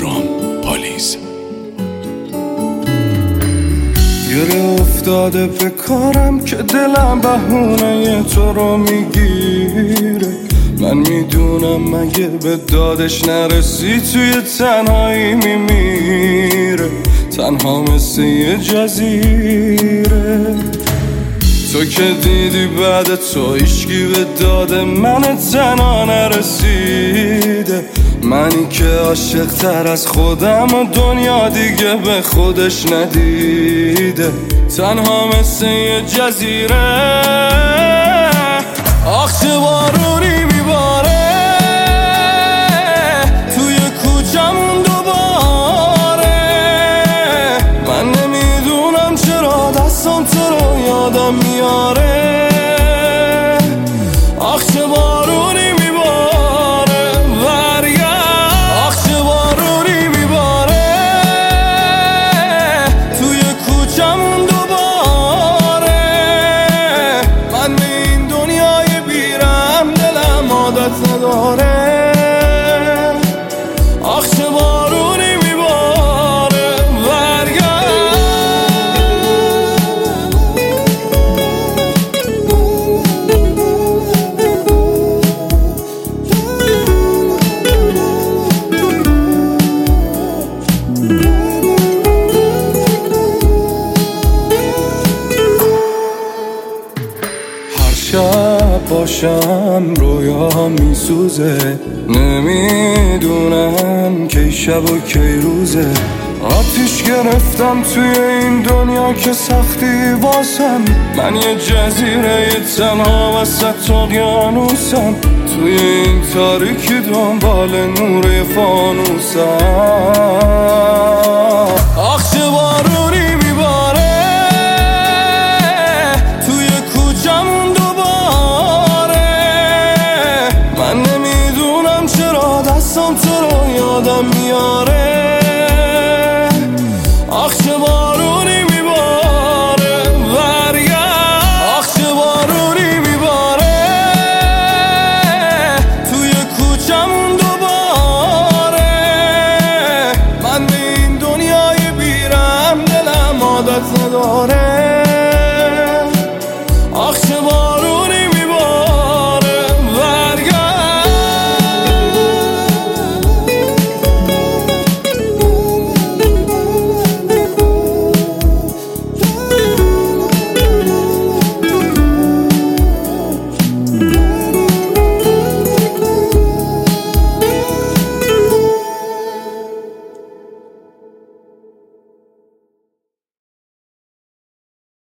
پدرام پالیز. گره افتاده به کارم که دلم بهونه تو رو میگیره. من میدونم مگه به دادش نرسی توی تنهایی میمیره. تنها مثل یه جزیره. تو که دیدی بعد تو هیچکی به داد من تنها نرسیده. منی که عاشق تر از خودم و دنیا دیگه به خودش ندیده. تنها مثل یه جزیره. آخ چه بارونی میباره توی کوچمون دوباره. من نمیدونم چرا دستم تو رو یادم میاره. آخ چه بارونی میباره برگرد. آخ چه بارونی میباره توی کوچمون دوباره. من به این دنیای بیرم دلم عادت نداره. آخ چه بارونی میباره برگرد. شب باشم رویا میسوزه. نمیدونم کی شب و کی روزه. آتیش گرفتم توی این دنیا که سختی واسم. من یه جزیره تنها وسط اقیانوسم. توی این تاریکی دنبال نور فانوسم. آخ